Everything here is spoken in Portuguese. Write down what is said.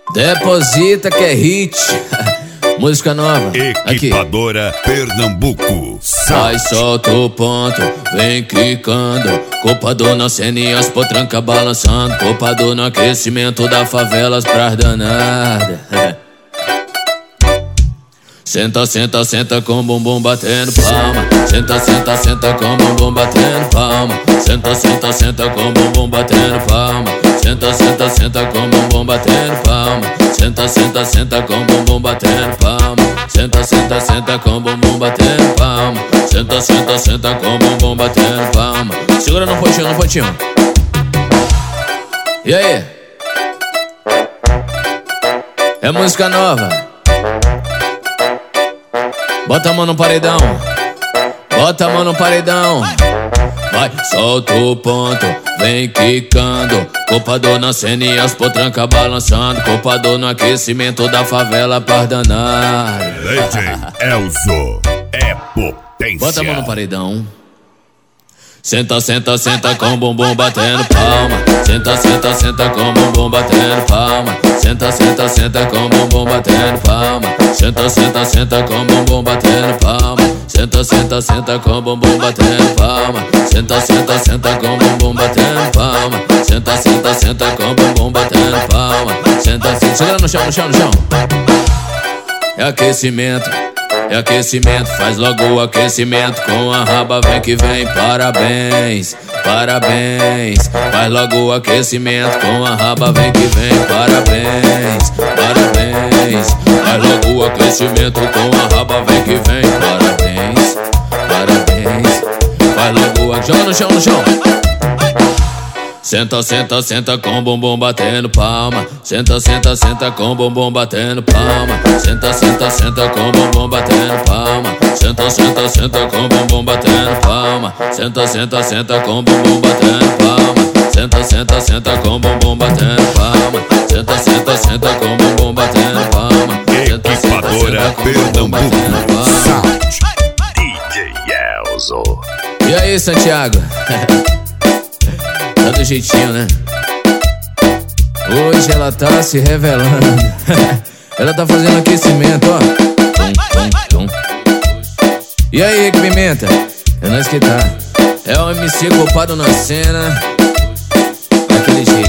Deposita que é hit. Música nova. Equipadora aqui. Pernambuco. Sai, solta o ponto, vem quicando. Copador na cena e as potranca balançando. Copador no aquecimento da favelas pras danadas. Senta, senta, senta com bumbum batendo palma. Senta, senta, senta com bumbum batendo palma. Senta, senta, senta com bumbum batendo palma. Senta, senta, senta com bumbum batendo palma. Senta, senta, senta com bumbum batendo palma. Senta, senta, senta com bumbum batendo palma. Senta, senta, senta com bumbum batendo palma. Segura no pontinho, no pontinho. E aí? É música nova. Bota a mão no paredão, bota a mão no paredão. Vai, solta o ponto, vem quicando. Copador na cena e as potranca balançando. Copador no aquecimento da favela pardanada. DJ Elzo é potência. Bota a mão no paredão. Senta, senta, senta com bumbum batendo palma. Senta, senta, senta com bumbum batendo palma. Senta, senta, senta com bumbum batendo palma. Senta, senta, senta com bumbum batendo palma. Senta, senta, senta com bumbum batendo palma. Senta, senta, senta com bumbum batendo palma. Senta, senta, senta com bumbum batendo palma. Senta, senta, segura no chão, no chão, no chão. É aquecimento. É aquecimento, faz logo o aquecimento. Com a raba vem que vem, parabéns, parabéns. Faz logo o aquecimento, com a raba vem que vem, parabéns, parabéns. Faz logo o aquecimento, com a raba vem que vem, parabéns, parabéns. Faz logo o... Joga no chão, no chão. Senta, senta, senta com bumbum batendo palma. Senta, senta, senta com bumbum batendo palma. Senta, senta, senta com bumbum batendo palma. Senta, senta, senta com bumbum batendo palma. Senta, senta, senta com bumbum batendo palma. Senta, senta, senta com bumbum batendo palma. Senta, senta, senta com bumbum batendo palma. Equipadora Pernambuco. Sound DJ Elzo. E aí, Santiago? Tá do jeitinho, né? Hoje ela tá se revelando. Ela tá fazendo aquecimento, ó. Tum, tum, tum. E aí, Rick Pimenta? É nós que tá. É o MC culpado na cena. Daquele jeito.